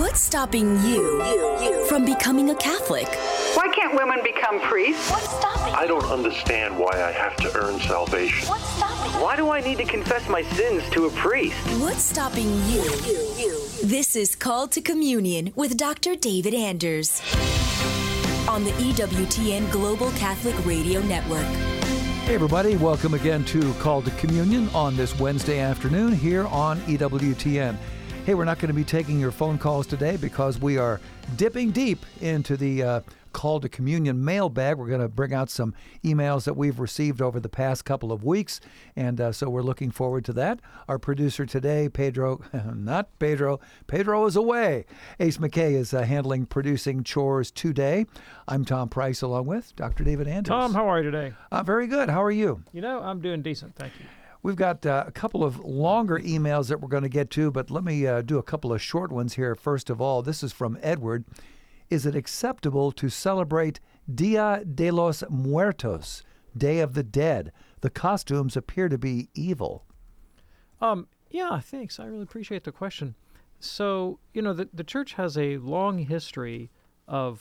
What's stopping you from becoming a Catholic? Why can't women become priests? What's stopping you? I don't understand why I have to earn salvation. What's stopping you? Why do I need to confess my sins to a priest? What's stopping you? This is Called to Communion with Dr. David Anders on the EWTN Global Catholic Radio Network. Hey everybody, welcome again to Called to Communion on this Wednesday afternoon here on EWTN. Hey, we're not going to be taking your phone calls today because we are dipping deep into the Call to Communion mailbag. We're going to bring out some emails that we've received over the past couple of weeks, and so we're looking forward to that. Our producer today, Pedro is away. Ace McKay is handling producing chores today. I'm Tom Price along with Dr. David Anders. Tom, how are you today? Very good. How are you? You know, I'm doing decent, thank you. We've got a couple of longer emails that we're going to get to, but let me do a couple of short ones here. First of all, this is from Edward. Is it acceptable to celebrate Dia de los Muertos, Day of the Dead? The costumes appear to be evil. Yeah, thanks. I really appreciate the question. So, you know, the church has a long history of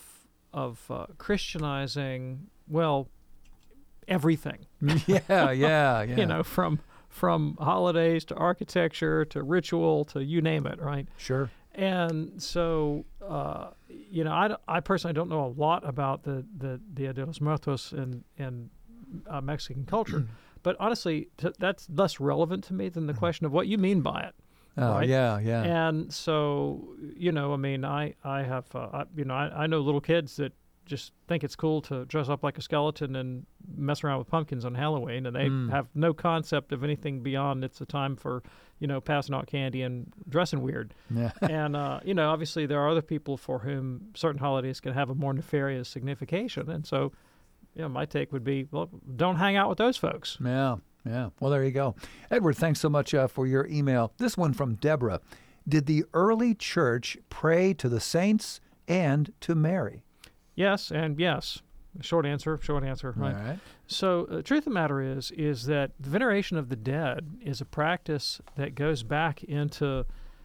Christianizing, well, everything. Yeah. You know, from holidays to architecture to ritual to you name it, right? Sure. And so, you know, I personally don't know a lot about the Dia de los Muertos in Mexican culture, but honestly, that's less relevant to me than the question of what you mean by it. Oh, right? Yeah. And so, you know, I mean, I have, I know little kids that just think it's cool to dress up like a skeleton and mess around with pumpkins on Halloween, and they have no concept of anything beyond it's a time for, you know, passing out candy and dressing weird. Yeah. And, you know, obviously there are other people for whom certain holidays can have a more nefarious signification. And so, you know, my take would be, well, don't hang out with those folks. Yeah. Well, there you go. Edward, thanks so much for your email. This one from Deborah. Did the early church pray to the saints and to Mary? Yes and yes. Short answer, right? All right. So the truth of the matter is that the veneration of the dead is a practice that goes back into,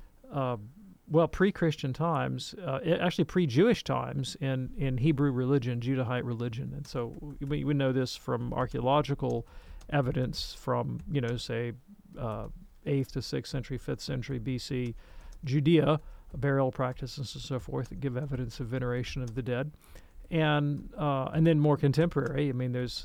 pre-Christian times, actually pre-Jewish times in Hebrew religion, Judahite religion. And so we know this from archaeological evidence from, you know, say, 8th to 6th century, 5th century BC Judea, burial practices and so forth that give evidence of veneration of the dead. And then more contemporary, I mean, there's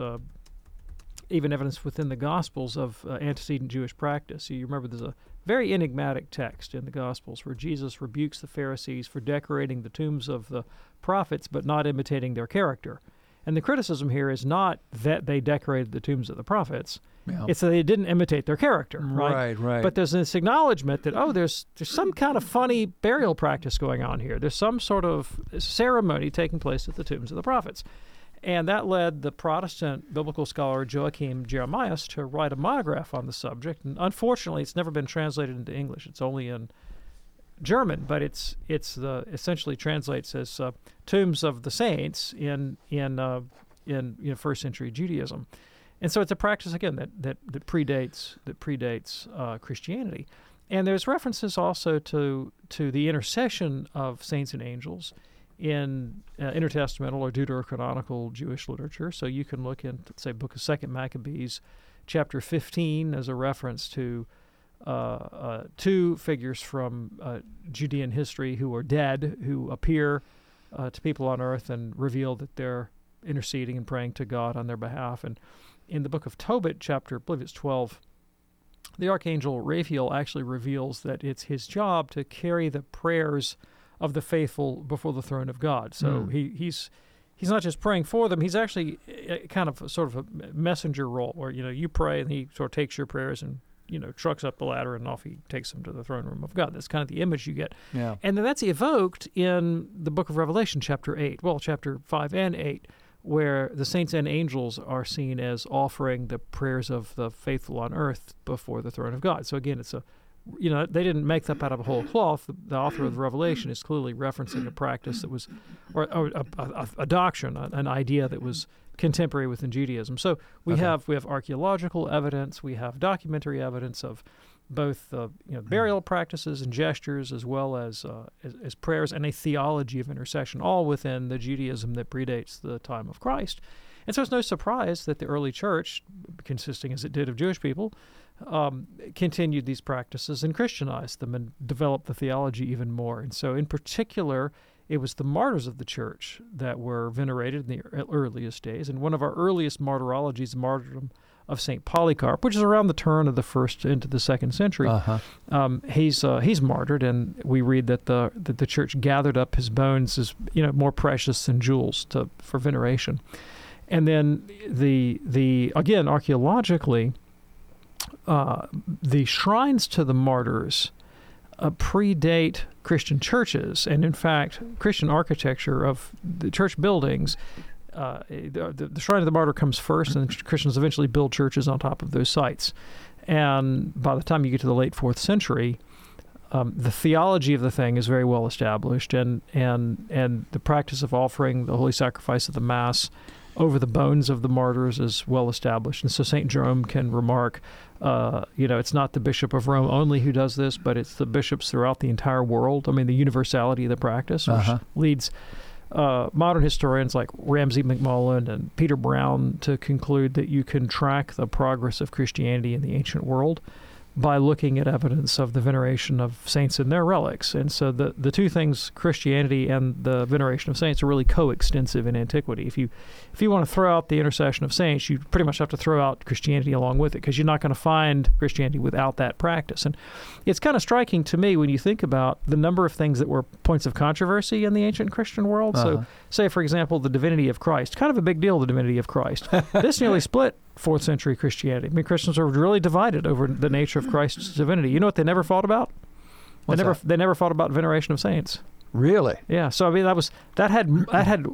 even evidence within the Gospels of antecedent Jewish practice. So you remember there's a very enigmatic text in the Gospels where Jesus rebukes the Pharisees for decorating the tombs of the prophets but not imitating their character. And the criticism here is not that they decorated the tombs of the prophets. Yeah. It's that they didn't imitate their character, right? Right. But there's this acknowledgement that, there's some kind of funny burial practice going on here. There's some sort of ceremony taking place at the tombs of the prophets. And that led the Protestant biblical scholar Joachim Jeremias to write a monograph on the subject. And unfortunately, it's never been translated into English. It's only in German, but it's essentially translates as tombs of the saints in first century Judaism, and so it's a practice again that predates Christianity, and there's references also to the intercession of saints and angels in intertestamental or deuterocanonical Jewish literature. So you can look in, say, Book of 2 Maccabees, chapter 15, as a reference to two figures from Judean history who are dead, who appear to people on earth and reveal that they're interceding and praying to God on their behalf. And in the book of Tobit, chapter, I believe it's 12, the archangel Raphael actually reveals that it's his job to carry the prayers of the faithful before the throne of God. So he's not just praying for them, he's actually kind of sort of a messenger role where, you know, you pray and he sort of takes your prayers and, you know, trucks up the ladder and off he takes them to the throne room of God. That's kind of the image you get. Yeah. And then that's evoked in the book of Revelation, chapter 5 and 8, where the saints and angels are seen as offering the prayers of the faithful on earth before the throne of God. So again, it's they didn't make that out of a whole cloth. The author of the Revelation is clearly referencing a practice that was, or a doctrine, an idea that was contemporary within Judaism. So we have archaeological evidence, we have documentary evidence of both burial practices and gestures, as well as prayers, and a theology of intercession, all within the Judaism that predates the time of Christ. And so it's no surprise that the early church, consisting as it did of Jewish people, continued these practices and Christianized them and developed the theology even more. And so in particular, it was the martyrs of the church that were venerated in the earliest days. And one of our earliest martyrologies, the martyrdom of St. Polycarp, which is around the turn of the 1st into the 2nd century. He's martyred, and we read that the church gathered up his bones as more precious than jewels for veneration. And then again archaeologically, the shrines to the martyrs predate Christian churches, and in fact, Christian architecture of the church buildings. The Shrine of the Martyr comes first, and Christians eventually build churches on top of those sites. And by the time you get to the late 4th century, the theology of the thing is very well established, and the practice of offering the holy sacrifice of the Mass over the bones of the martyrs is well established. And so St. Jerome can remark, it's not the Bishop of Rome only who does this, but it's the bishops throughout the entire world. I mean, the universality of the practice, which leads modern historians like Ramsay MacMullen and Peter Brown to conclude that you can track the progress of Christianity in the ancient world by looking at evidence of the veneration of saints and their relics. And so the two things, Christianity and the veneration of saints, are really coextensive in antiquity. If you want to throw out the intercession of saints, you pretty much have to throw out Christianity along with it, because you're not going to find Christianity without that practice. And it's kind of striking to me when you think about the number of things that were points of controversy in the ancient Christian world. So say, for example, the divinity of Christ, kind of a big deal, the divinity of Christ. This nearly split 4th century Christianity. I mean, Christians are really divided over the nature of Christ's divinity. You know what they never fought about? They never fought about veneration of saints. Really? Yeah. So I mean, that had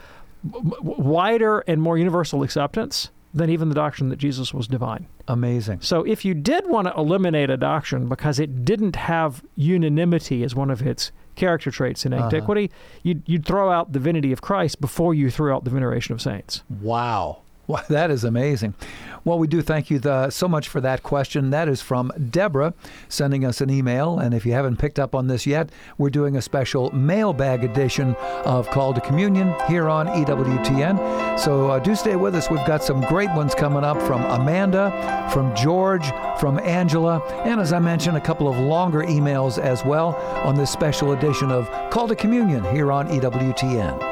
wider and more universal acceptance than even the doctrine that Jesus was divine. Amazing. So if you did want to eliminate a doctrine because it didn't have unanimity as one of its character traits in antiquity, you'd throw out the divinity of Christ before you threw out the veneration of saints. Wow. Well, that is amazing. Well, we do thank you so much for that question. That is from Deborah sending us an email. And if you haven't picked up on this yet, we're doing a special mailbag edition of Call to Communion here on EWTN. So do stay with us. We've got some great ones coming up from Amanda, from George, from Angela, and as I mentioned, a couple of longer emails as well on this special edition of Call to Communion here on EWTN.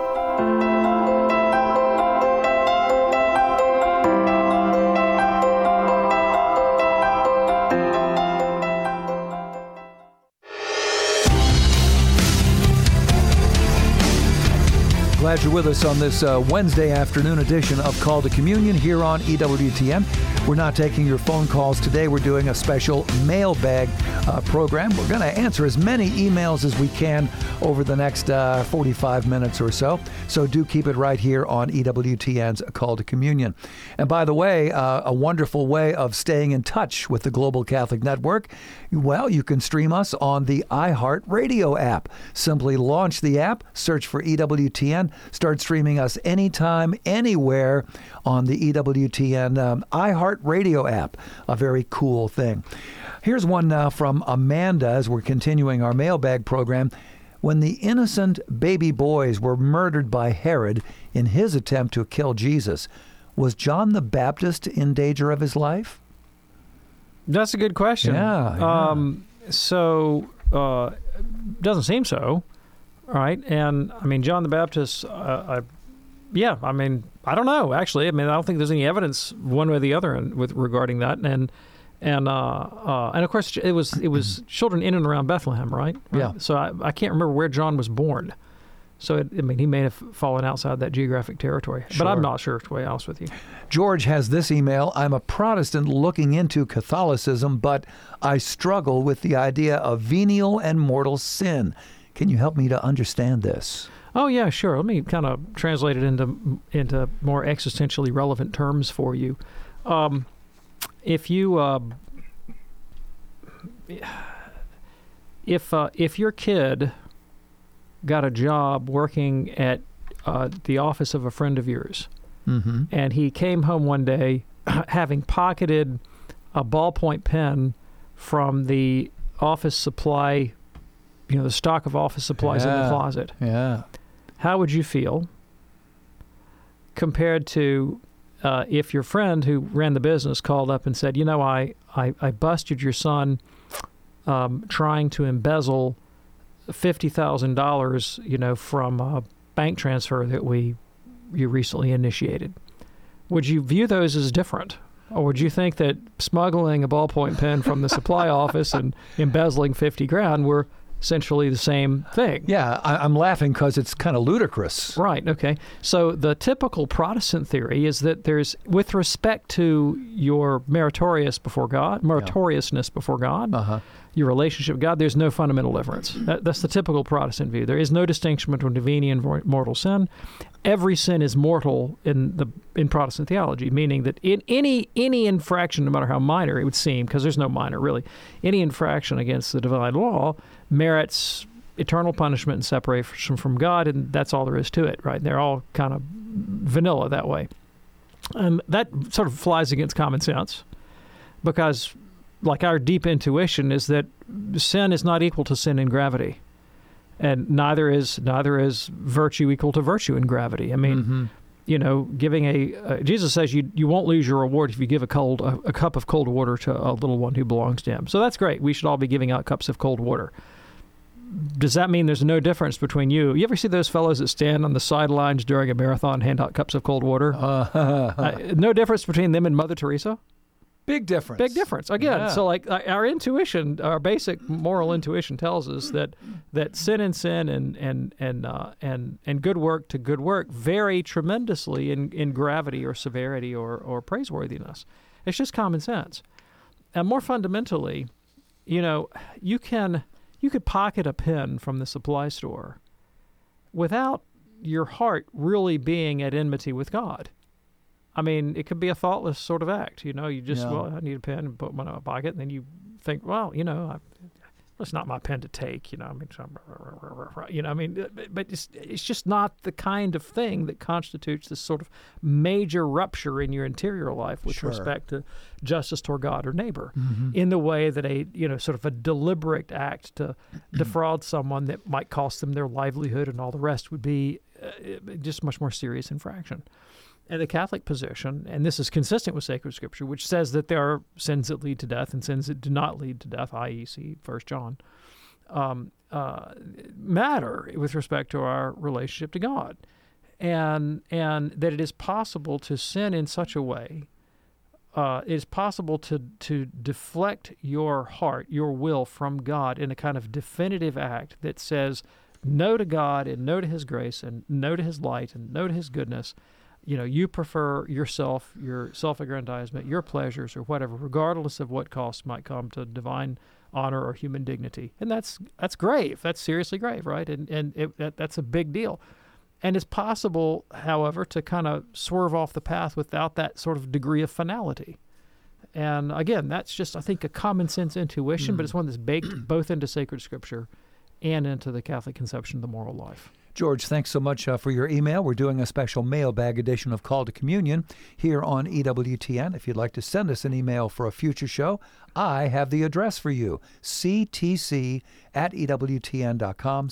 Glad you're with us on this Wednesday afternoon edition of Call to Communion here on EWTN. We're not taking your phone calls today. We're doing a special mailbag program. We're going to answer as many emails as we can over the next 45 minutes or so. So do keep it right here on EWTN's Call to Communion. And by the way, a wonderful way of staying in touch with the Global Catholic Network, well, you can stream us on the iHeartRadio app. Simply launch the app, search for EWTN, start streaming us anytime, anywhere on the EWTN iHeartRadio app. A very cool thing. Here's one from Amanda as we're continuing our mailbag program. When the innocent baby boys were murdered by Herod in his attempt to kill Jesus, was John the Baptist in danger of his life? That's a good question. Yeah. Doesn't seem so, right? And I mean, John the Baptist, I don't know, actually. I mean, I don't think there's any evidence one way or the other regarding that. And of course, it was children in and around Bethlehem, right? Yeah. So I can't remember where John was born. So, he may have fallen outside that geographic territory. Sure. But I'm not sure, to be honest with you. George has this email. I'm a Protestant looking into Catholicism, but I struggle with the idea of venial and mortal sin. Can you help me to understand this? Oh, yeah, sure. Let me kind of translate it into more existentially relevant terms for you. If your kid got a job working at the office of a friend of yours, mm-hmm. and he came home one day having pocketed a ballpoint pen from the office supply, the stock of office supplies in the closet. Yeah. How would you feel compared to if your friend who ran the business called up and said, I busted your son trying to embezzle $50,000, from a bank transfer that you recently initiated? Would you view those as different? Or would you think that smuggling a ballpoint pen from the supply office and embezzling $50,000 were essentially the same thing? Yeah, I'm laughing because it's kind of ludicrous. Right, okay. So the typical Protestant theory is that there's, with respect to your meritoriousness before God, your relationship with God, there's no fundamental difference. That's the typical Protestant view. There is no distinction between venial and mortal sin. Every sin is mortal in Protestant theology, meaning that in any infraction, no matter how minor it would seem, because there's no minor really, any infraction against the divine law merits eternal punishment and separation from God, and that's all there is to it, right? They're all kind of vanilla that way. And that sort of flies against common sense, because like our deep intuition is that sin is not equal to sin in gravity. And neither is virtue equal to virtue in gravity. I mean, giving Jesus says you won't lose your reward if you give a cup of cold water to a little one who belongs to him. So that's great. We should all be giving out cups of cold water. Does that mean there's no difference between you? You ever see those fellows that stand on the sidelines during a marathon, hand out cups of cold water? No difference between them and Mother Teresa? Big difference. Big difference. Again, so like our intuition, our basic moral intuition tells us that sin and sin and good work to good work vary tremendously in gravity or severity or praiseworthiness. It's just common sense. And more fundamentally, you could pocket a pen from the supply store without your heart really being at enmity with God. I mean, it could be a thoughtless sort of act. You just, I need a pen and put one in my pocket, and then you think, well, it's not my pen to take. But it's just not the kind of thing that constitutes this sort of major rupture in your interior life with respect to justice toward God or neighbor, in the way that sort of a deliberate act to defraud someone that might cost them their livelihood and all the rest would be just much more serious infraction. And the Catholic position, and this is consistent with sacred scripture, which says that there are sins that lead to death and sins that do not lead to death, i.e., see 1 John, matter with respect to our relationship to God. And that it is possible to sin in such a way, it is possible to deflect your heart, your will from God in a kind of definitive act that says no to God and no to His grace and no to His light and no to His goodness. You prefer yourself, your self-aggrandizement, your pleasures, or whatever, regardless of what cost might come to divine honor or human dignity. And that's grave. That's seriously grave, right? And that's a big deal. And it's possible, however, to kind of swerve off the path without that sort of degree of finality. And again, that's just, I think, a common sense intuition, but it's one that's baked both into sacred scripture and into the Catholic conception of the moral life. George, thanks so much for your email. We're doing a special mailbag edition of Call to Communion here on EWTN. If you'd like to send us an email for a future show, I have the address for you, ctc@ewtn.com,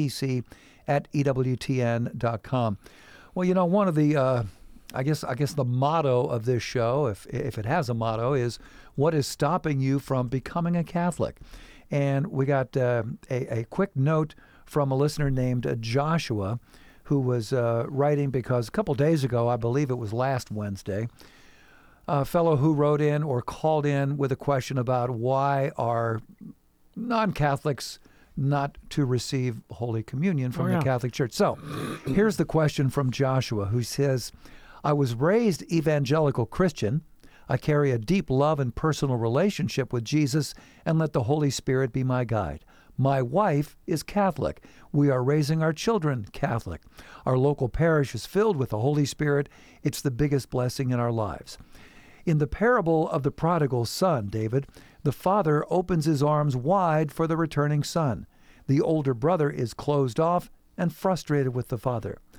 ctc@ewtn.com. Well, one of the, I guess the motto of this show, if it has a motto, is what is stopping you from becoming a Catholic? And we got a quick note from a listener named Joshua, who was writing because a couple days ago, I believe it was last Wednesday, a fellow who wrote in or called in with a question about why are non-Catholics not to receive Holy Communion from the Catholic Church. So here's the question from Joshua, who says, I was raised evangelical Christian. I carry a deep love and personal relationship with Jesus and let the Holy Spirit be my guide. My wife is Catholic. We are raising our children Catholic. Our local parish is filled with the Holy Spirit. It's the biggest blessing in our lives. In the parable of the prodigal son, David, the father opens his arms wide for the returning son. The older brother is closed off and frustrated with the father.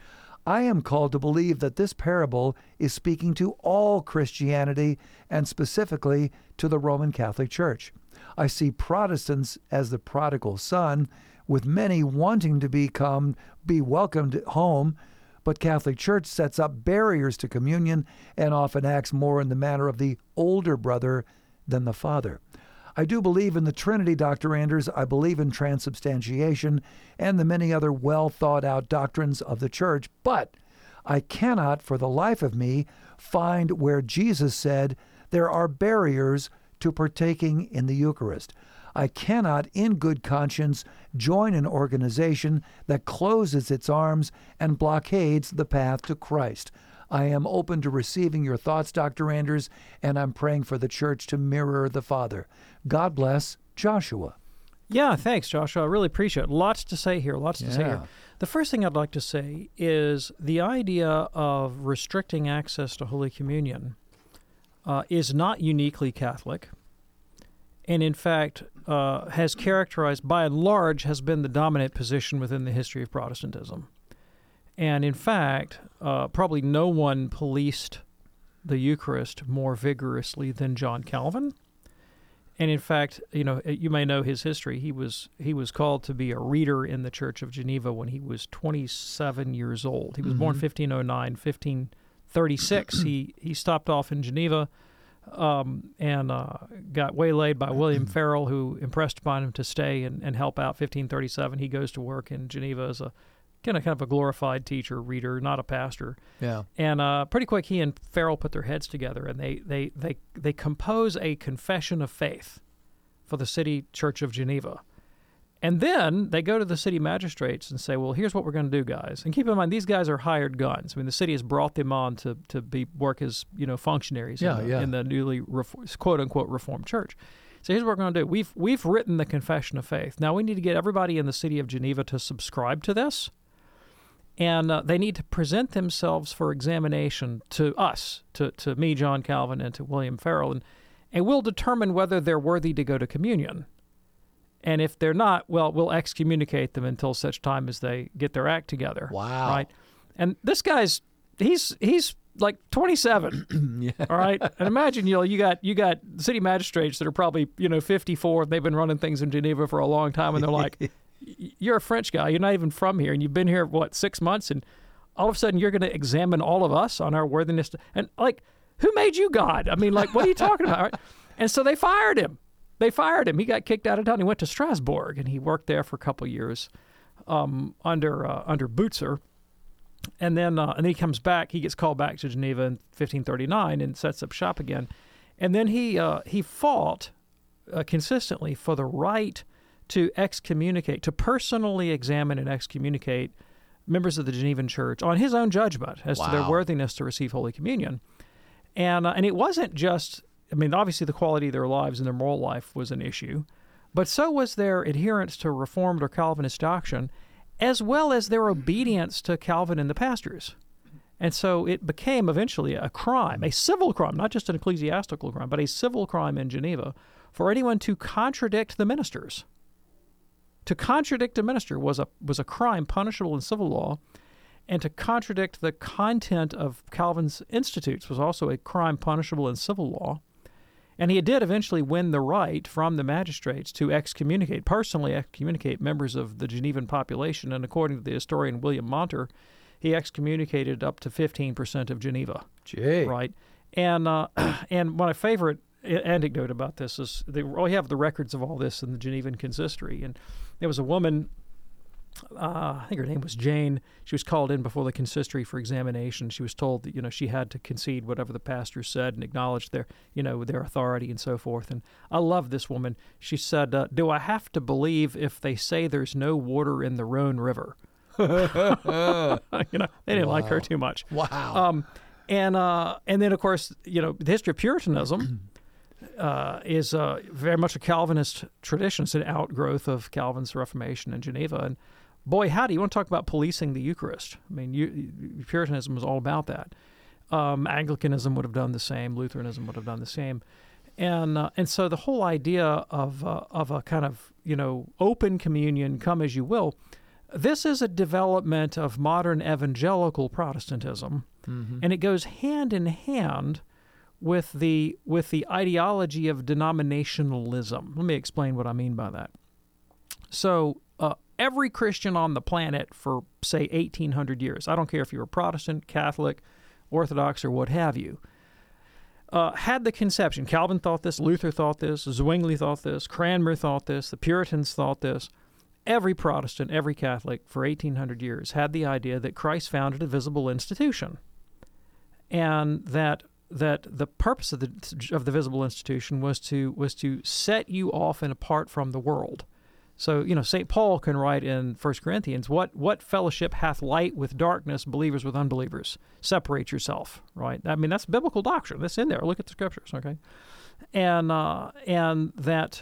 I am called to believe that this parable is speaking to all Christianity and specifically to the Roman Catholic Church. I see Protestants as the prodigal son, with many wanting to be welcomed home, but Catholic Church sets up barriers to communion and often acts more in the manner of the older brother than the father. I do believe in the Trinity, Dr. Anders. I believe in transubstantiation and the many other well-thought-out doctrines of the Church, but I cannot, for the life of me, find where Jesus said there are barriers to partaking in the Eucharist. I cannot, in good conscience, join an organization that closes its arms and blockades the path to Christ. I am open to receiving your thoughts, Dr. Anders, and I'm praying for the Church to mirror the Father. God bless, Joshua. Yeah, thanks, Joshua. I really appreciate it. Lots to say here, The first thing I'd like to say is the idea of restricting access to Holy Communion is not uniquely Catholic, and in fact has characterized, by and large, has been the dominant position within the history of Protestantism. And in fact, probably no one policed the Eucharist more vigorously than John Calvin. And in fact, you may know his history. He was called to be a reader in the Church of Geneva when he was 27 years old. He was born 1509, 1536. He stopped off in Geneva and got waylaid by William Farel, who impressed upon him to stay and help out. 1537, he goes to work in Geneva as a kind of a glorified teacher, reader, not a pastor. Yeah. And pretty quick, he and Farel put their heads together, and they compose a confession of faith for the city church of Geneva. And then they go to the city magistrates and say, well, here's what we're going to do, guys. And keep in mind, these guys are hired guns. I mean, the city has brought them on to work as functionaries in the newly quote-unquote Reformed church. So here's what we're going to do. We've written the confession of faith. Now we need to get everybody in the city of Geneva to subscribe to this. And they need to present themselves for examination to us, to me, John Calvin, and to William Farel, and we'll determine whether they're worthy to go to communion. And if they're not, well, we'll excommunicate them until such time as they get their act together. Wow! Right? And this guy's he's like 27. Yeah. All right. And imagine you got city magistrates that are probably 54. They've been running things in Geneva for a long time, and they're like, you're a French guy. You're not even from here, and you've been here, 6 months, and all of a sudden you're going to examine all of us on our worthiness. And, who made you God? I mean, what are you talking about? Right? And so they fired him. He got kicked out of town. He went to Strasbourg, and he worked there for a couple years under Butzer. And then he comes back. He gets called back to Geneva in 1539 and sets up shop again. And then he fought consistently for the right to excommunicate, to personally examine and excommunicate members of the Genevan Church on his own judgment as to their worthiness to receive Holy Communion. And it wasn't just, obviously the quality of their lives and their moral life was an issue, but so was their adherence to Reformed or Calvinist doctrine, as well as their obedience to Calvin and the pastors. And so it became eventually a crime, a civil crime, not just an ecclesiastical crime, but a civil crime in Geneva for anyone to contradict the ministers. To contradict a minister was a crime punishable in civil law, and to contradict the content of Calvin's Institutes was also a crime punishable in civil law. And he did eventually win the right from the magistrates to personally excommunicate members of the Genevan population, and according to the historian William Monter, he excommunicated up to 15% of Geneva. Gee. Right? And my favorite anecdote about this is we have the records of all this in the Genevan consistory, and there was a woman, I think her name was Jane. She was called in before the consistory for examination. She was told that she had to concede whatever the pastor said and acknowledge their authority and so forth. And I love this woman. She said, "Do I have to believe if they say there's no water in the Rhone River?" They didn't like her too much. Wow. And then of course the history of Puritanism is very much a Calvinist tradition. It's an outgrowth of Calvin's Reformation in Geneva. And boy, howdy, you want to talk about policing the Eucharist. Puritanism was all about that. Anglicanism would have done the same. Lutheranism would have done the same. And so the whole idea of a kind of open communion, come as you will, This is a development of modern evangelical Protestantism, and it goes hand in hand with the ideology of denominationalism. Let me explain what I mean by that. So every Christian on the planet for, say, 1,800 years, I don't care if you were Protestant, Catholic, Orthodox, or what have you, had the conception. Calvin thought this, Luther thought this, Zwingli thought this, Cranmer thought this, the Puritans thought this. Every Protestant, every Catholic for 1,800 years had the idea that Christ founded a visible institution, and that the purpose of the visible institution was to set you off and apart from the world. So, St. Paul can write in 1 Corinthians, what fellowship hath light with darkness, believers with unbelievers? Separate yourself, right? I mean, that's biblical doctrine. That's in there. Look at the scriptures, okay? And that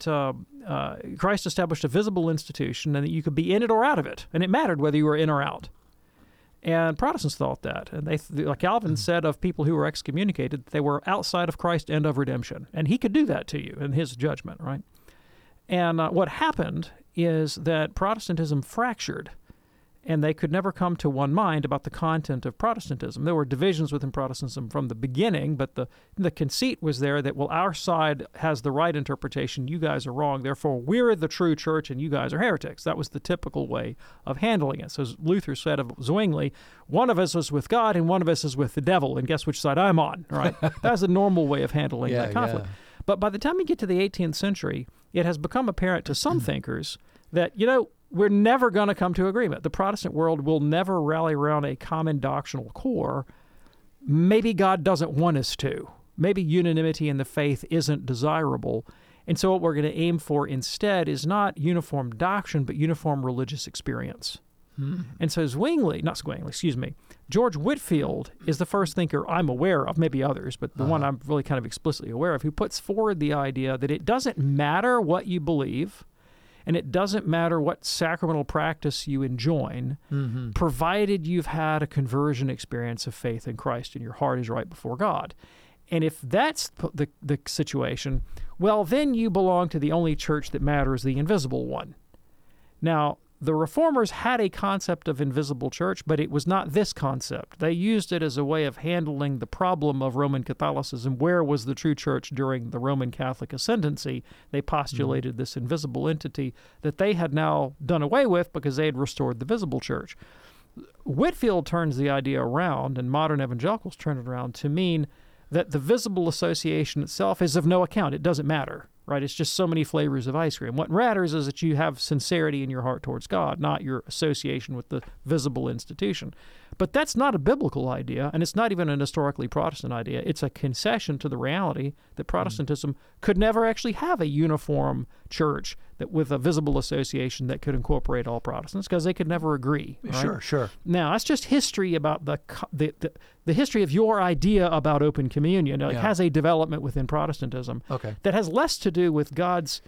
Christ established a visible institution, and that you could be in it or out of it, and it mattered whether you were in or out. And Protestants thought that, and like Calvin said of people who were excommunicated, they were outside of Christ and of redemption, and he could do that to you in his judgment, right? And what happened is that Protestantism fractured, and they could never come to one mind about the content of Protestantism. There were divisions within Protestantism from the beginning, but the conceit was there that, well, our side has the right interpretation, you guys are wrong, therefore we're the true church and you guys are heretics. That was the typical way of handling it. So as Luther said of Zwingli, one of us is with God and one of us is with the devil, and guess which side I'm on, right? That's a normal way of handling that conflict. Yeah. But by the time you get to the 18th century, it has become apparent to some thinkers that, we're never going to come to agreement. The Protestant world will never rally around a common doctrinal core. Maybe God doesn't want us to. Maybe unanimity in the faith isn't desirable. And so what we're going to aim for instead is not uniform doctrine, but uniform religious experience. And so George Whitefield is the first thinker I'm aware of, maybe others, but the one I'm really kind of explicitly aware of, who puts forward the idea that it doesn't matter what you believe, and it doesn't matter what sacramental practice you enjoin, provided you've had a conversion experience of faith in Christ and your heart is right before God. And if that's the situation, well, then you belong to the only church that matters, the invisible one. Now, the Reformers had a concept of invisible church, but it was not this concept. They used it as a way of handling the problem of Roman Catholicism. Where was the true church during the Roman Catholic ascendancy? They postulated this invisible entity that they had now done away with because they had restored the visible church. Whitefield turns the idea around, and modern evangelicals turn it around to mean that the visible association itself is of no account. It doesn't matter. Right? It's just so many flavors of ice cream. What matters is that you have sincerity in your heart towards God, not your association with the visible institution. But that's not a biblical idea, and it's not even an historically Protestant idea. It's a concession to the reality that Protestantism could never actually have a uniform church that with a visible association that could incorporate all Protestants, because they could never agree. Right? Sure. Now, that's just history about the history of your idea about open communion. It has a development within Protestantism that has less to do with God's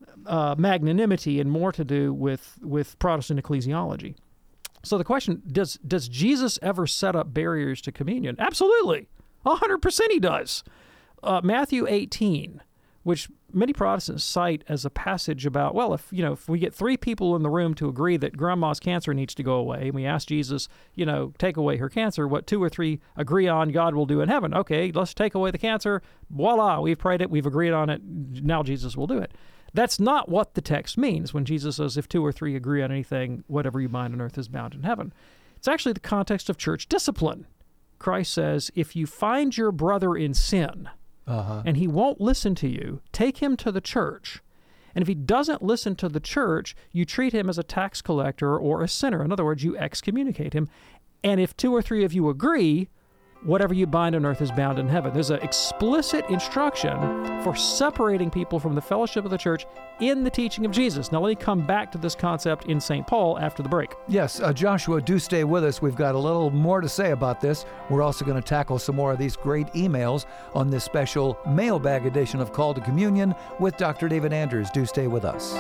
magnanimity and more to do with Protestant ecclesiology. So the question, does Jesus ever set up barriers to communion? Absolutely. 100% he does. Matthew 18, which many Protestants cite as a passage about, well, if we get 3 people in the room to agree that grandma's cancer needs to go away, and we ask Jesus, take away her cancer, what 2 or 3 agree on, God will do in heaven. Okay, let's take away the cancer. Voila, we've prayed it, we've agreed on it, now Jesus will do it. That's not what the text means when Jesus says, if 2 or 3 agree on anything, whatever you bind on earth is bound in heaven. It's actually the context of church discipline. Christ says, if you find your brother in sin, and he won't listen to you, take him to the church. And if he doesn't listen to the church, you treat him as a tax collector or a sinner. In other words, you excommunicate him. And if 2 or 3 of you agree, whatever you bind on earth is bound in heaven. There's an explicit instruction for separating people from the fellowship of the church in the teaching of Jesus. Now, let me come back to this concept in St. Paul after the break. Yes, Joshua, do stay with us. We've got a little more to say about this. We're also going to tackle some more of these great emails on this special mailbag edition of Call to Communion with Dr. David Anders. Do stay with us.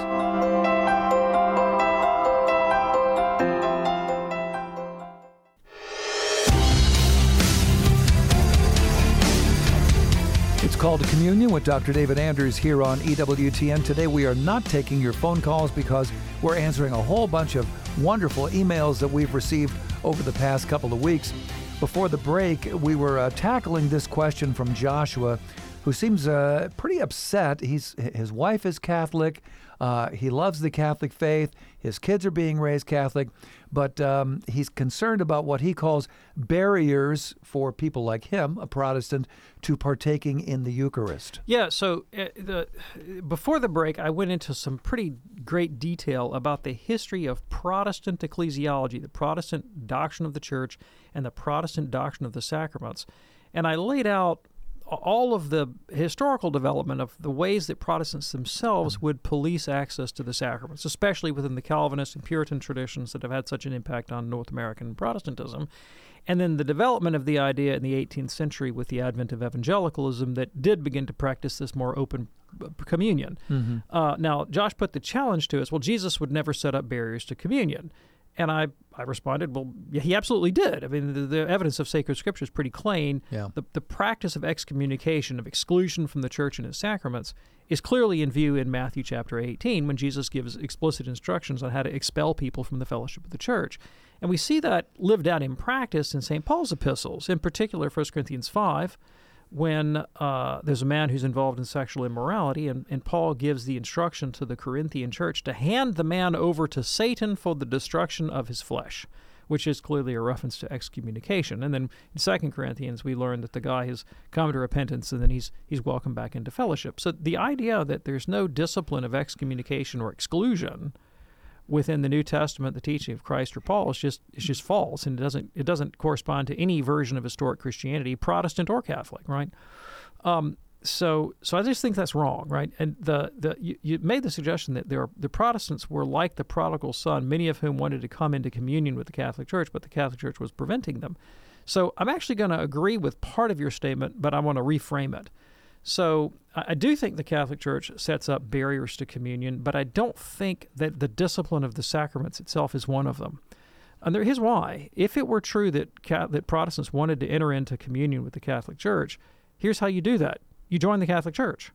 It's Called to Communion with Dr. David Anders here on EWTN. Today we are not taking your phone calls because We're answering a whole bunch of wonderful emails that we've received over the past couple of weeks. Before the break, we were tackling this question from Joshua, who seems pretty upset. His wife is Catholic. He loves the Catholic faith. His kids are being raised Catholic, but he's concerned about what he calls barriers for people like him, a Protestant, to partaking in the Eucharist. Yeah, so before the break, I went into some pretty great detail about the history of Protestant ecclesiology, the Protestant doctrine of the Church, and the Protestant doctrine of the sacraments. And I laid out all of the historical development of the ways that Protestants themselves would police access to the sacraments, especially within the Calvinist and Puritan traditions that have had such an impact on North American Protestantism. And then the development of the idea in the 18th century with the advent of evangelicalism that did begin to practice this more open communion. Mm-hmm. Now, Josh put the challenge to us, well, Jesus would never set up barriers to communion. And I responded, well, yeah, he absolutely did. I mean, the evidence of sacred scripture is pretty plain. Yeah. The practice of excommunication, of exclusion from the church and its sacraments, is clearly in view in Matthew chapter 18 when Jesus gives explicit instructions on how to expel people from the fellowship of the church. And we see that lived out in practice in St. Paul's epistles, in particular 1 Corinthians 5, when there's a man who's involved in sexual immorality, and Paul gives the instruction to the Corinthian church to hand the man over to Satan for the destruction of his flesh, which is clearly a reference to excommunication. And then in 2 Corinthians, we learn that the guy has come to repentance and then he's welcomed back into fellowship. So the idea that there's no discipline of excommunication or exclusion within the New Testament, the teaching of Christ or Paul, is just false, and it doesn't correspond to any version of historic Christianity, Protestant or Catholic, right? So I just think that's wrong, right? And you made the suggestion that the Protestants were like the prodigal son, many of whom wanted to come into communion with the Catholic Church, but the Catholic Church was preventing them. So I'm actually going to agree with part of your statement, but I want to reframe it. So I do think the Catholic Church sets up barriers to communion, but I don't think that the discipline of the sacraments itself is one of them. And here's why. If it were true that Protestants wanted to enter into communion with the Catholic Church, here's how you do that. You join the Catholic Church.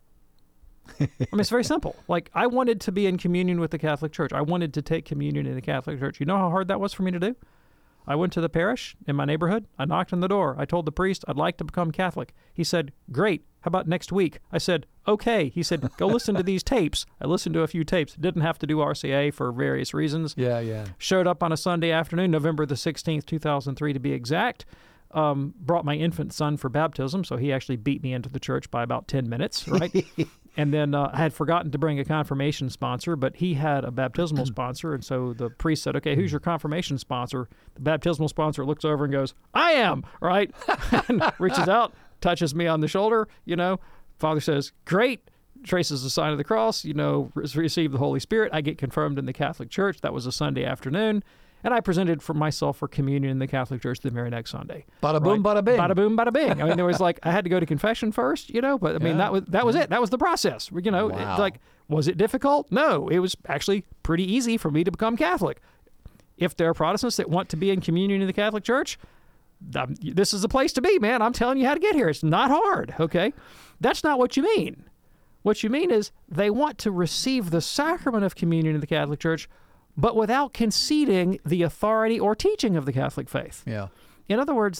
I mean, it's very simple. Like, I wanted to be in communion with the Catholic Church. I wanted to take communion in the Catholic Church. You know how hard that was for me to do? I went to the parish in my neighborhood. I knocked on the door. I told the priest I'd like to become Catholic. He said, great. How about next week? I said, okay. He said, go listen to these tapes. I listened to a few tapes. Didn't have to do RCA for various reasons. Yeah. Showed up on a Sunday afternoon, November the 16th, 2003 to be exact. Brought my infant son for baptism, so he actually beat me into the church by about 10 minutes, right? And then I had forgotten to bring a confirmation sponsor, but he had a baptismal sponsor, and so the priest said, okay, who's your confirmation sponsor? The baptismal sponsor looks over and goes, I am, right? And reaches out, touches me on the shoulder, Father says, great, traces the sign of the cross, receive the Holy Spirit. I get confirmed in the Catholic Church. That was a Sunday afternoon. And I presented for myself for communion in the Catholic Church the very next Sunday. Bada boom, bada bing. Bada boom, bada bing. I mean, there was I had to go to confession first, but I mean, that was it. That was the process. Wow. Was it difficult? No, it was actually pretty easy for me to become Catholic. If there are Protestants that want to be in communion in the Catholic Church, this is the place to be, man. I'm telling you how to get here. It's not hard, okay? That's not what you mean. What you mean is they want to receive the sacrament of communion in the Catholic Church, but without conceding the authority or teaching of the Catholic faith. Yeah. In other words,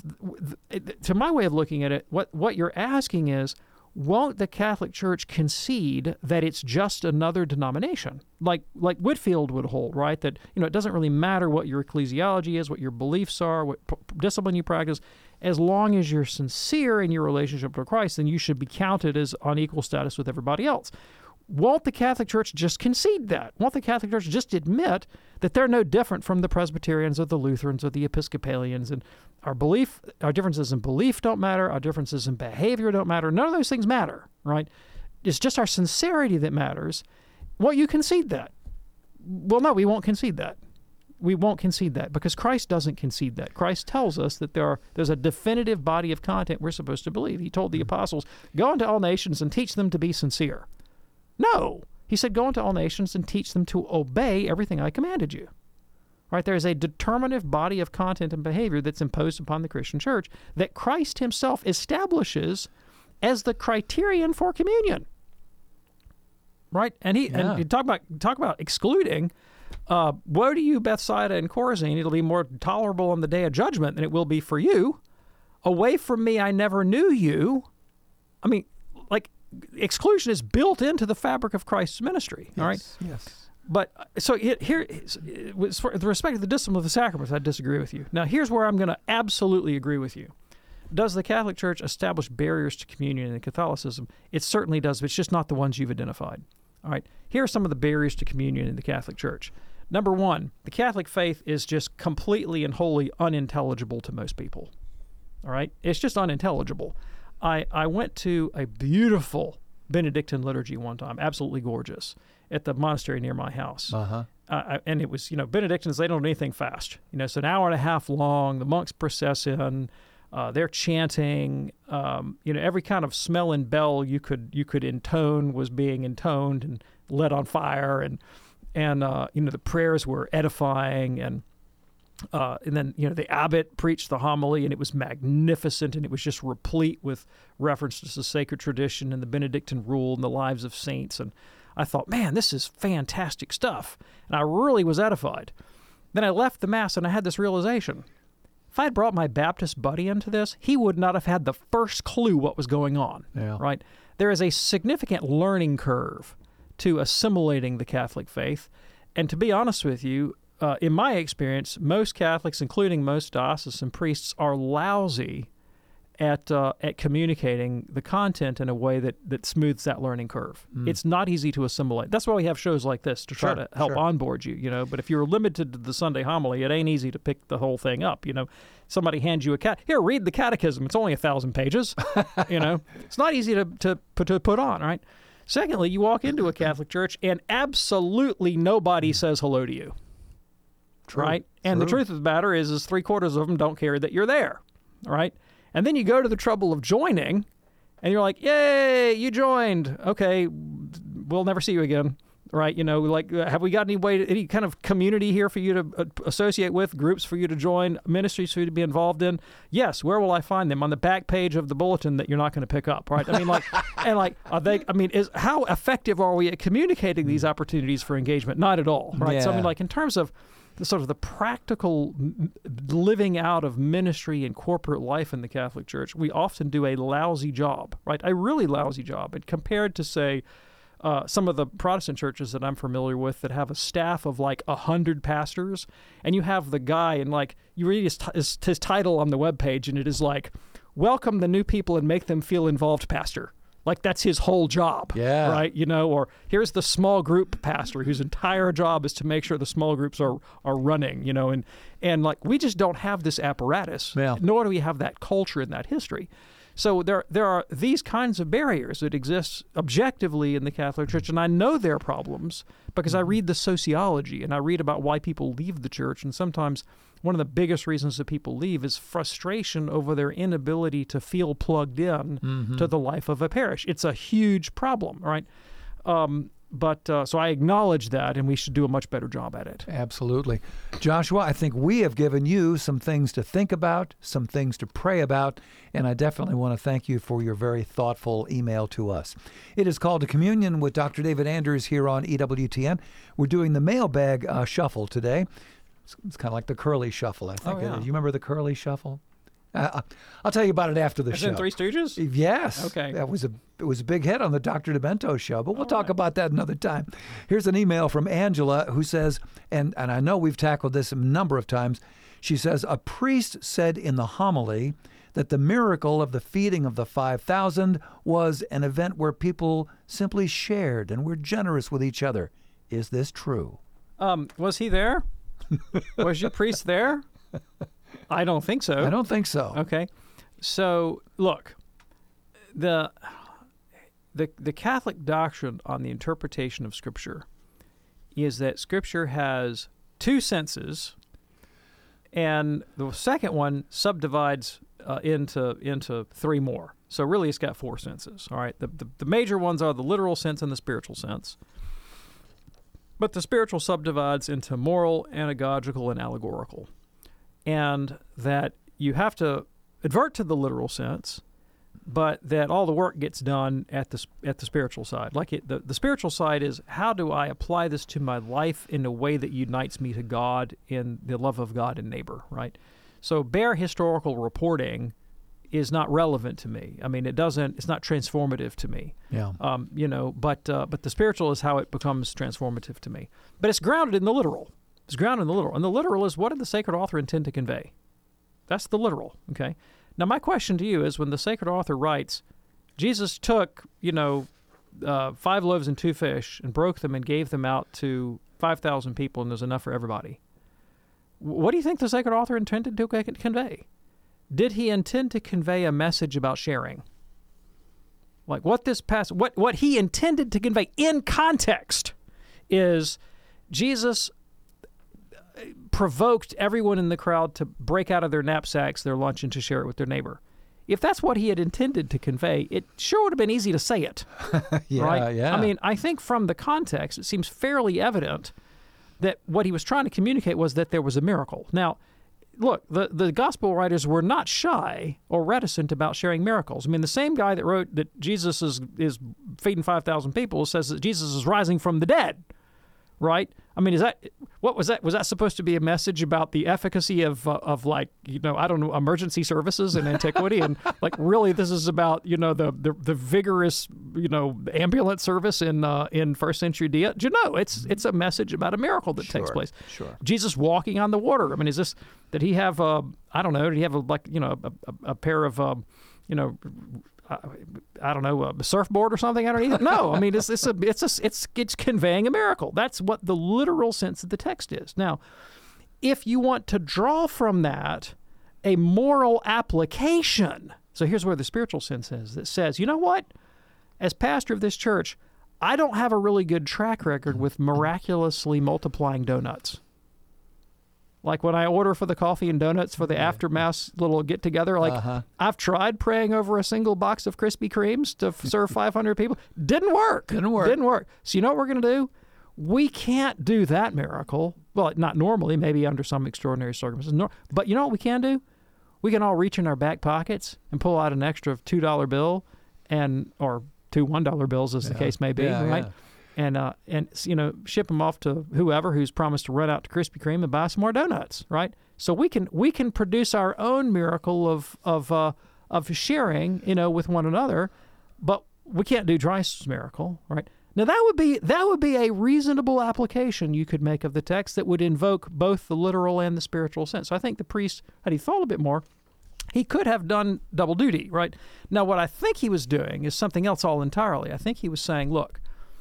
to my way of looking at it, what you're asking is, won't the Catholic Church concede that it's just another denomination? Like Whitefield would hold, right? That, it doesn't really matter what your ecclesiology is, what your beliefs are, what discipline you practice. As long as you're sincere in your relationship to Christ, then you should be counted as on equal status with everybody else. Won't the Catholic Church just concede that? Won't the Catholic Church just admit that they're no different from the Presbyterians or the Lutherans or the Episcopalians, and our differences in belief don't matter, our differences in behavior don't matter, none of those things matter, right? It's just our sincerity that matters. Won't you concede that? Well, no, we won't concede that. We won't concede that because Christ doesn't concede that. Christ tells us that there's a definitive body of content we're supposed to believe. He told the apostles, go into all nations and teach them to be sincere. No. He said, go into all nations and teach them to obey everything I commanded you. Right? There is a determinative body of content and behavior that's imposed upon the Christian church that Christ himself establishes as the criterion for communion. Right? And he talk about excluding. Woe to you, Bethsaida and Chorazin! It'll be more tolerable on the day of judgment than it will be for you. Away from me, I never knew you. I mean, like, exclusion is built into the fabric of Christ's ministry. Yes, all right. Yes. But so here, with respect to the discipline of the sacraments, I disagree with you. Now, here's where I'm going to absolutely agree with you. Does the Catholic Church establish barriers to communion in Catholicism? It certainly does, but it's just not the ones you've identified. All right. Here are some of the barriers to communion in the Catholic Church. Number one, the Catholic faith is just completely and wholly unintelligible to most people. All right? It's just unintelligible. I went to a beautiful Benedictine liturgy one time, absolutely gorgeous, at the monastery near my house. And it was, Benedictines, they don't do anything fast. It's an hour and a half long. The monks process in. They're chanting. Every kind of smell and bell you could intone was being intoned and lit on fire, and the prayers were edifying, and then the abbot preached the homily, and it was magnificent, and it was just replete with references to sacred tradition and the Benedictine rule and the lives of saints. And I thought, man, this is fantastic stuff, and I really was edified. Then I left the Mass, and I had this realization. If I'd brought my Baptist buddy into this, he would not have had the first clue what was going on. Yeah. Right? There is a significant learning curve to assimilating the Catholic faith. And to be honest with you, in my experience, most Catholics, including most diocesan priests, are lousy at communicating the content in a way that smooths that learning curve. It's not easy to assimilate. That's why we have shows like this to try to help onboard you. But if you're limited to the Sunday homily, it ain't easy to pick the whole thing up. Somebody hands you here, read the catechism. It's only 1,000 pages. It's not easy to put on, right? Secondly, you walk into a Catholic church and absolutely nobody says hello to you. True. Right? And the truth of the matter is 3/4 of them don't care that you're there. Right? And then you go to the trouble of joining, and you're like, yay, you joined. Okay, we'll never see you again. Right? Have we got any kind of community here for you to associate with, groups for you to join, ministries for you to be involved in? Yes. Where will I find them? On the back page of the bulletin that you're not going to pick up, right? Are they? How effective are we at communicating these opportunities for engagement? Not at all, right? Yeah. So in terms of the practical living out of ministry and corporate life in the Catholic Church, we often do a lousy job, right? A really lousy job. And compared to, say, some of the Protestant churches that I'm familiar with that have a staff of 100 pastors, and you have the guy, and you read his title on the webpage, and it is welcome the new people and make them feel involved, pastor. That's his whole job, yeah. Right? Or here's the small group pastor whose entire job is to make sure the small groups are running, and we just don't have this apparatus, nor do we have that culture and that history. So there are these kinds of barriers that exist objectively in the Catholic Church, and I know they're problems because I read the sociology and I read about why people leave the church, and sometimes one of the biggest reasons that people leave is frustration over their inability to feel plugged in to the life of a parish. It's a huge problem, right? So I acknowledge that, and we should do a much better job at it. Absolutely. Joshua, I think we have given you some things to think about, some things to pray about, and I definitely want to thank you for your very thoughtful email to us. It is Called to Communion with Dr. David Anders here on EWTN. We're doing the mailbag shuffle today. It's kind of like the Curly Shuffle, I think. Oh, yeah. You remember the Curly Shuffle? I'll tell you about it after the show. Is it in Three Stooges? Yes. Okay. It was a big hit on the Dr. Demento show, but we'll talk about that another time. Here's an email from Angela who says, and I know we've tackled this a number of times, she says, a priest said in the homily that the miracle of the feeding of the 5,000 was an event where people simply shared and were generous with each other. Is this true? Was he there? Was your priest there? I don't think so. I don't think so. Okay. So, look, the Catholic doctrine on the interpretation of Scripture is that Scripture has two senses, and the second one subdivides into three more. So really it's got four senses, all right? The major ones are the literal sense and the spiritual sense. But the spiritual subdivides into moral, anagogical, and allegorical. And that you have to advert to the literal sense, but that all the work gets done at the spiritual side. The spiritual side is, how do I apply this to my life in a way that unites me to God in the love of God and neighbor, right? So bare historical reporting is not relevant to me. I mean, it's not transformative to me. Yeah. But the spiritual is how it becomes transformative to me. But it's grounded in the literal. It's grounded in the literal. And the literal is, what did the sacred author intend to convey? That's the literal, okay? Now, my question to you is, when the sacred author writes, Jesus took, 5 loaves and 2 fish and broke them and gave them out to 5,000 people, and there's enough for everybody. What do you think the sacred author intended to convey? Did he intend to convey a message about sharing? Like what he intended to convey in context is Jesus provoked everyone in the crowd to break out of their knapsacks their lunch and to share it with their neighbor. If that's what he had intended to convey, it sure would have been easy to say it. Yeah, right? yeah. I mean, I think from the context, it seems fairly evident that what he was trying to communicate was that there was a miracle. Now, look, the gospel writers were not shy or reticent about sharing miracles. I mean, the same guy that wrote that Jesus is feeding 5,000 people says that Jesus is rising from the dead, right? I mean, what was that? Was that supposed to be a message about the efficacy of emergency services in antiquity? And like, really, this is about, the vigorous, ambulance service in first century Judea? It's a message about a miracle that takes place. Sure. Jesus walking on the water. I mean, did he have a pair of, a surfboard or something underneath? No, I mean, it's conveying a miracle. That's what the literal sense of the text is. Now, if you want to draw from that a moral application, so here's where the spiritual sense is. That says, you know what? As pastor of this church, I don't have a really good track record with miraculously multiplying donuts. Like when I order for the coffee and donuts for the after-mass little get-together, I've tried praying over a single box of Krispy Kremes to serve 500 people. Didn't work. So you know what we're going to do? We can't do that miracle. Well, not normally, maybe under some extraordinary circumstances. But you know what we can do? We can all reach in our back pockets and pull out an extra $2 bill or 2 $1 bills, as the case may be, right? Yeah. And ship them off to whoever who's promised to run out to Krispy Kreme and buy some more donuts, right? So we can produce our own miracle of sharing, with one another, but we can't do Dryce's miracle, right? Now that would be a reasonable application you could make of the text that would invoke both the literal and the spiritual sense. So I think the priest, had he thought a bit more, he could have done double duty, right? Now what I think he was doing is something else all entirely. I think he was saying, look,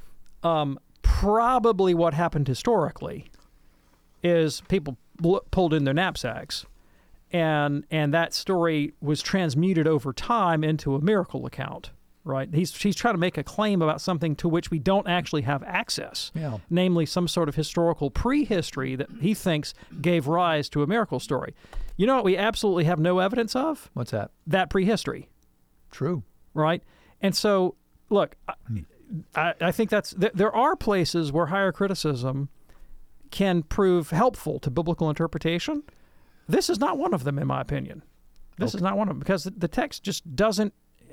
probably what happened historically is people pulled in their knapsacks, and that story was transmuted over time into a miracle account, right? He's trying to make a claim about something to which we don't actually have access, namely some sort of historical prehistory that he thinks gave rise to a miracle story. You know what we absolutely have no evidence of? What's that? That prehistory. True. Right? And so, look, I think there are places where higher criticism can prove helpful to biblical interpretation. This is not one of them, in my opinion. This is not one of them, because the text just doesn't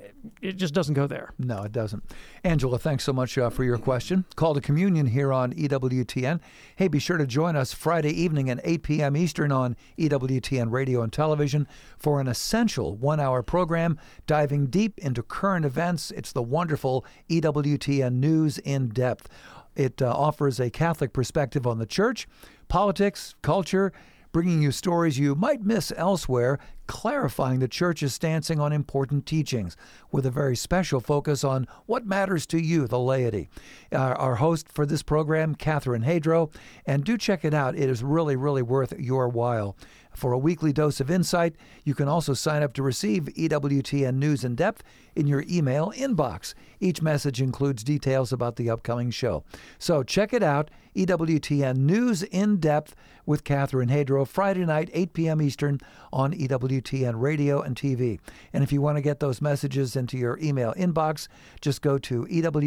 go there. No, it doesn't. Angela, thanks so much for your question. Call to Communion here on EWTN. Hey, be sure to join us Friday evening at 8 p.m. Eastern on EWTN Radio and Television for an essential 1-hour program diving deep into current events. It's the wonderful EWTN News in Depth. It offers a Catholic perspective on the church, politics, culture, bringing you stories you might miss elsewhere, clarifying the church's stancing on important teachings, with a very special focus on what matters to you, the laity. Our host for this program, Catherine Hadro, and do check it out. It is really, really worth your while. For a weekly dose of insight, you can also sign up to receive EWTN News in Depth in your email inbox. Each message includes details about the upcoming show. So check it out, EWTN News in Depth with Catherine Hadro, Friday night, 8 p.m. Eastern on EWTN Radio and TV. And if you want to get those messages into your email inbox, just go to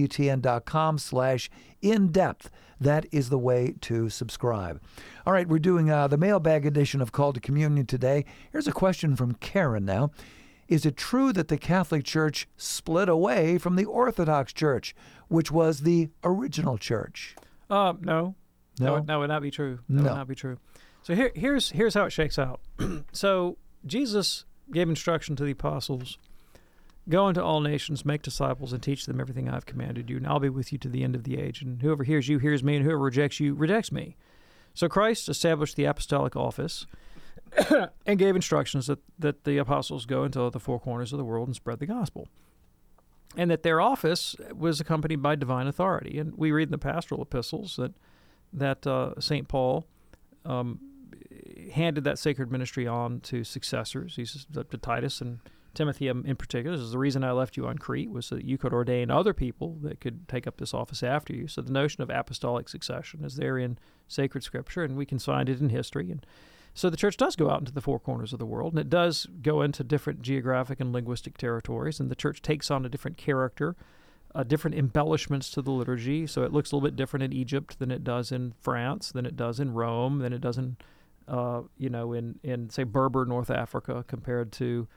EWTN.com/in-depth. That is the way to subscribe. All right, we're doing the mailbag edition of Call to Communion today. Here's a question from Karen now. is it true that the Catholic Church split away from the Orthodox Church, which was the original church? No. No? That would not be true. That would not be true. So here's how it shakes out. So Jesus gave instruction to the apostles, go into all nations, make disciples, and teach them everything I have commanded you, and I'll be with you to the end of the age. And whoever hears you hears me, and whoever rejects you rejects me. So Christ established the apostolic office and gave instructions that the apostles go into the four corners of the world and spread the gospel. And that their office was accompanied by divine authority. And we read in the pastoral epistles that St. Paul handed that sacred ministry on to successors. He says to Titus and Timothy in particular. This is the reason I left you on Crete, was so that you could ordain other people that could take up this office after you. So the notion of apostolic succession is there in sacred scripture, and we can find it in history. And so the church does go out into the four corners of the world, and it does go into different geographic and linguistic territories, and the church takes on a different character, different embellishments to the liturgy. So it looks a little bit different in Egypt than it does in France, than it does in Rome, than it does in, in say, Berber, North Africa, compared to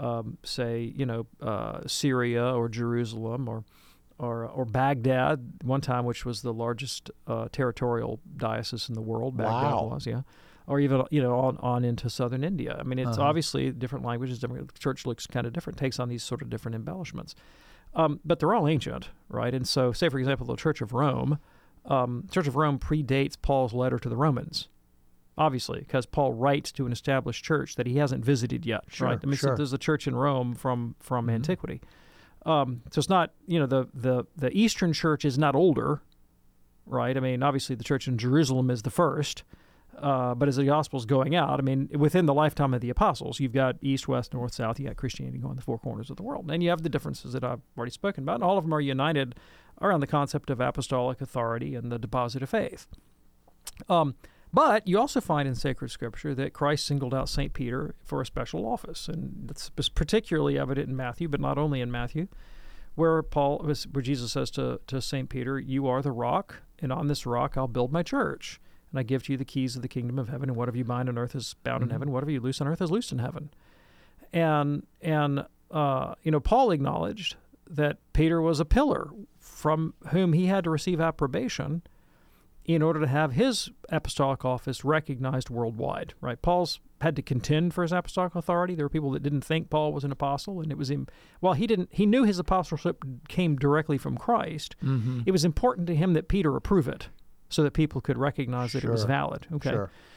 Syria or Jerusalem or Baghdad, one time, which was the largest territorial diocese in the world. Baghdad was, or even on into southern India. I mean, it's obviously different languages. The church looks kind of different, takes on these sort of different embellishments, but they're all ancient, right? And so, say for example, the Church of Rome predates Paul's letter to the Romans. Obviously, because Paul writes to an established church that he hasn't visited yet, right? I mean, so there's a church in Rome from antiquity. So it's not, the Eastern Church is not older, right? I mean, obviously the church in Jerusalem is the first, but as the gospel's going out, I mean, within the lifetime of the apostles, you've got east, west, north, south, you got Christianity going the four corners of the world. And you have the differences that I've already spoken about, and all of them are united around the concept of apostolic authority and the deposit of faith. But you also find in sacred scripture that Christ singled out St. Peter for a special office, and that's particularly evident in Matthew, but not only in Matthew, where Jesus says to St. Peter, "You are the rock, and on this rock I'll build my church, and I give to you the keys of the kingdom of heaven, and whatever you bind on earth is bound in heaven, whatever you loose on earth is loosed in heaven." And Paul acknowledged that Peter was a pillar from whom he had to receive approbation in order to have his apostolic office recognized worldwide, right? Paul's had to contend for his apostolic authority. There were people that didn't think Paul was an apostle, and it was him. While he knew his apostleship came directly from Christ. It was important to him that Peter approve it, so that people could recognize that it was valid. Okay.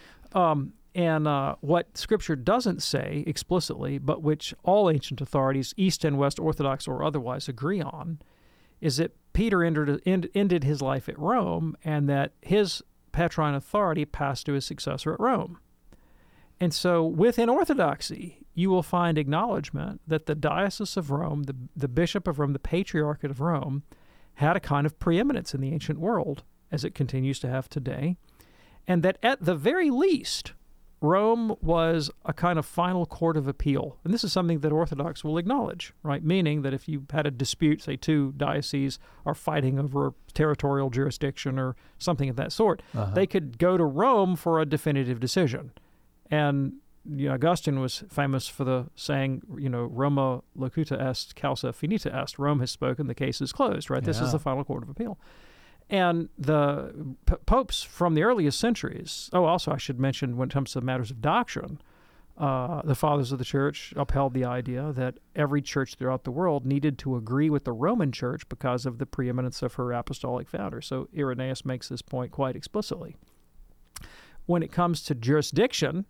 What Scripture doesn't say explicitly, but which all ancient authorities, East and West, Orthodox or otherwise, agree on, is that Peter ended his life at Rome, and that his Petrine authority passed to his successor at Rome. And so within Orthodoxy, you will find acknowledgement that the Diocese of Rome, the Bishop of Rome, the Patriarchate of Rome, had a kind of preeminence in the ancient world, as it continues to have today, and that at the very least, Rome was a kind of final court of appeal. And this is something that Orthodox will acknowledge, right? Meaning that if you had a dispute, say two dioceses are fighting over a territorial jurisdiction or something of that sort, they could go to Rome for a definitive decision. And Augustine was famous for the saying, Roma locuta est, causa finita est. Rome has spoken, the case is closed, right? This is the final court of appeal. And the popes from the earliest centuries, also I should mention when it comes to matters of doctrine, the fathers of the church upheld the idea that every church throughout the world needed to agree with the Roman church because of the preeminence of her apostolic founder. So Irenaeus makes this point quite explicitly. When it comes to jurisdiction,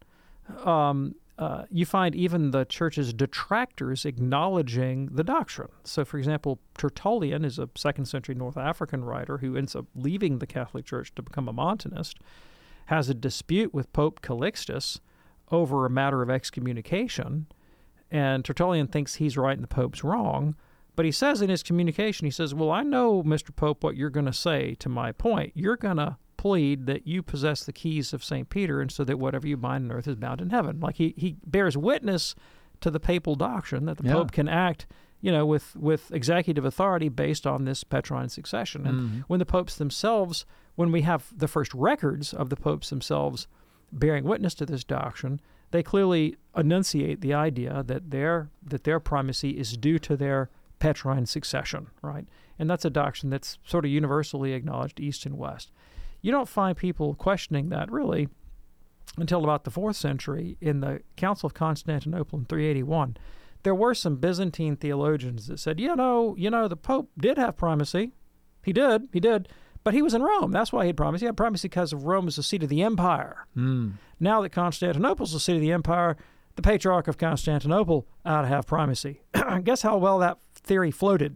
you find even the church's detractors acknowledging the doctrine. So, for example, Tertullian is a 2nd century North African writer who ends up leaving the Catholic Church to become a Montanist, has a dispute with Pope Calixtus over a matter of excommunication, and Tertullian thinks he's right and the Pope's wrong, but he says in his communication, he says, well, I know, Mr. Pope, what you're going to say to my point. You're going to plead that you possess the keys of St. Peter, and so that whatever you bind on earth is bound in heaven. Like he bears witness to the papal doctrine that the Pope can act, with executive authority based on this Petrine succession. And when the popes themselves, when we have the first records of the popes themselves bearing witness to this doctrine, they clearly enunciate the idea that their primacy is due to their Petrine succession, right? And that's a doctrine that's sort of universally acknowledged East and West. You don't find people questioning that really until about the 4th century in the Council of Constantinople in 381. There were some Byzantine theologians that said, the Pope did have primacy. He did, but he was in Rome. That's why he had primacy. He had primacy because of Rome as the seat of the empire. Now that Constantinople's the seat of the empire, the Patriarch of Constantinople ought to have primacy. Guess how well that theory floated?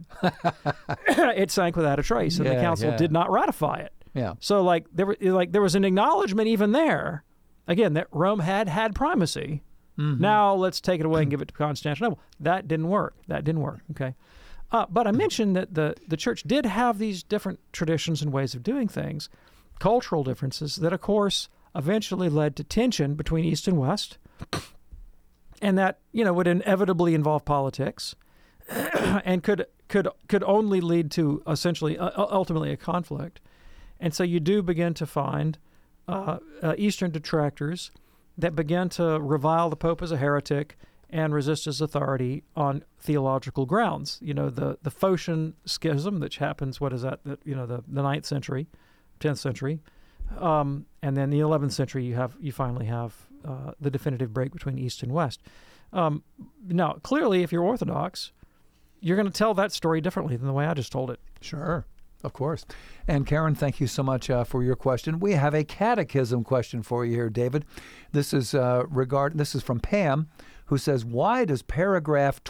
It sank without a trace, and the council did not ratify it. Yeah. So there was an acknowledgement even there, again, that Rome had primacy. Now let's take it away and give it to Constantinople. That didn't work. Okay. But I mentioned that the church did have these different traditions and ways of doing things, cultural differences that, of course, eventually led to tension between East and West, and that would inevitably involve politics, and could only lead to essentially ultimately a conflict. And so you do begin to find Eastern detractors that began to revile the Pope as a heretic and resist his authority on theological grounds. The Phocian schism, which happens, what is that? The 9th century, 10th century, and then the 11th century. You finally have the definitive break between East and West. Now, clearly, if you're Orthodox, you're going to tell that story differently than the way I just told it. Sure. Of course. And Karen, thank you so much for your question. We have a catechism question for you here, David. This is from Pam, who says, why does paragraph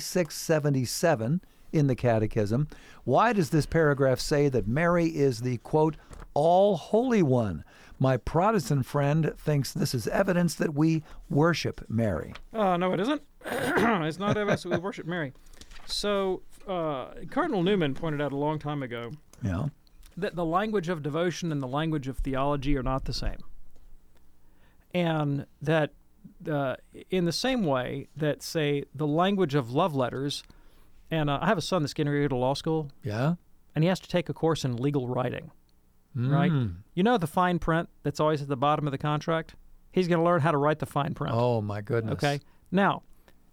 2677 in the catechism, why does this paragraph say that Mary is the, quote, all holy one? My Protestant friend thinks this is evidence that we worship Mary. No, it isn't. It's not evidence that we worship Mary. So Cardinal Newman pointed out a long time ago that the language of devotion and the language of theology are not the same. And that in the same way that, say, the language of love letters, and I have a son that's getting ready to go to law school. Yeah. And he has to take a course in legal writing, right? The fine print that's always at the bottom of the contract? He's going to learn how to write the fine print. Oh, my goodness. Okay. Now,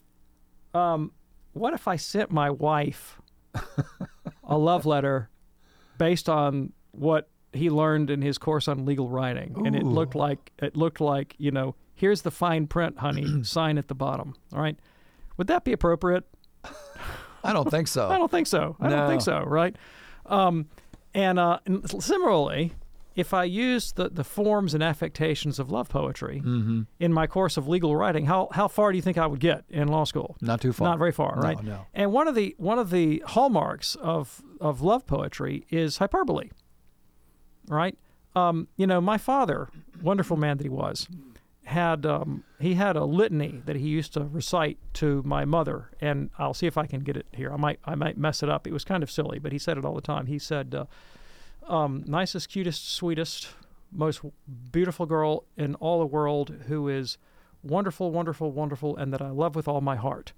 what if I sent my wife a love letter based on what he learned in his course on legal writing? Ooh. And it looked like, here's the fine print, honey, sign at the bottom. All right. Would that be appropriate? I don't think so. I don't think so. I don't think so, right? And similarly, if I use the forms and affectations of love poetry in my course of legal writing, how far do you think I would get in law school? Not too far. Not very far, right? No. And one of the hallmarks of love poetry is hyperbole, right? My father, wonderful man that he was, had a litany that he used to recite to my mother, and I'll see if I can get it here. I might mess it up. It was kind of silly, but he said it all the time. He said, nicest, cutest, sweetest, most beautiful girl in all the world, who is wonderful, wonderful, wonderful, and that I love with all my heart.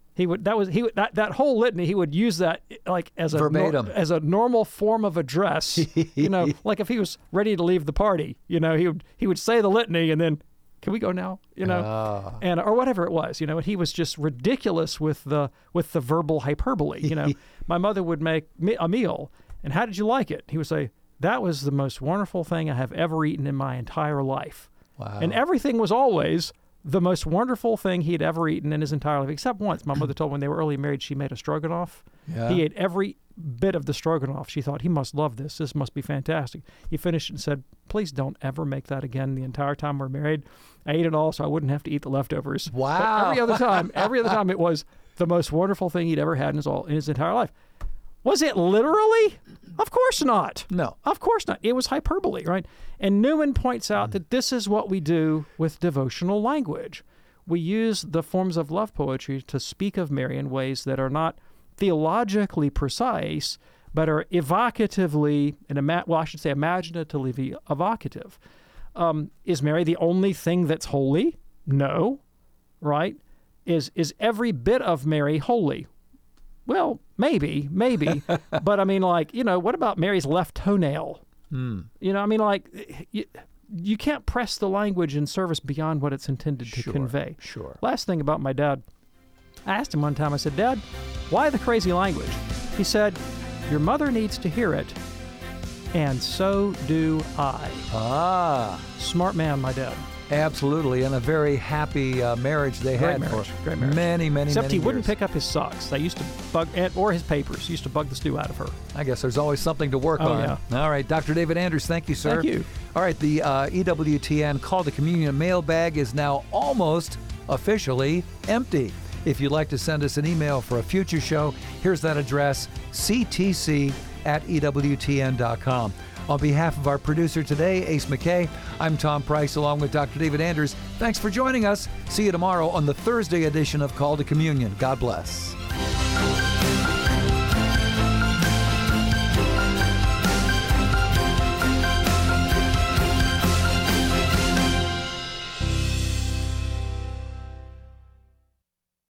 That whole litany, he would use that like as a verbatim, as a normal form of address. Like if he was ready to leave the party, he would say the litany and then, can we go now? And or whatever it was. And he was just ridiculous with the verbal hyperbole. My mother would make a meal, and how did you like it? He would say, that was the most wonderful thing I have ever eaten in my entire life. Wow. And everything was always the most wonderful thing he'd ever eaten in his entire life, except once. My mother told him when they were early married, she made a stroganoff. Yeah. He ate every bit of the stroganoff. She thought, he must love this. This must be fantastic. He finished it and said, please don't ever make that again the entire time we're married. I ate it all so I wouldn't have to eat the leftovers. Wow. But every other time it was the most wonderful thing he'd ever had in his entire life. Was it literally? Of course not. No. Of course not. It was hyperbole, right? And Newman points out that this is what we do with devotional language. We use the forms of love poetry to speak of Mary in ways that are not theologically precise, but are evocatively, imaginatively evocative. Is Mary the only thing that's holy? No, right? Is every bit of Mary holy? Well, maybe. But what about Mary's left toenail? you can't press the language in service beyond what it's intended to convey. Sure. Last thing about my dad, I asked him one time, I said, Dad, why the crazy language? He said, your mother needs to hear it, and so do I. Ah. Smart man, my dad. Absolutely, and a very happy marriage they Great had marriage. for Great marriage. many Except he wouldn't years. pick up his socks. They used to bug, or his papers. He used to bug the stew out of her. I guess there's always something to work on. Yeah. All right, Dr. David Anders, thank you, sir. Thank you. All right, the EWTN Call to Communion mailbag is now almost officially empty. If you'd like to send us an email for a future show, here's that address, ctc@ewtn.com. On behalf of our producer today, Ace McKay, I'm Tom Price along with Dr. David Anders. Thanks for joining us. See you tomorrow on the Thursday edition of Call to Communion. God bless.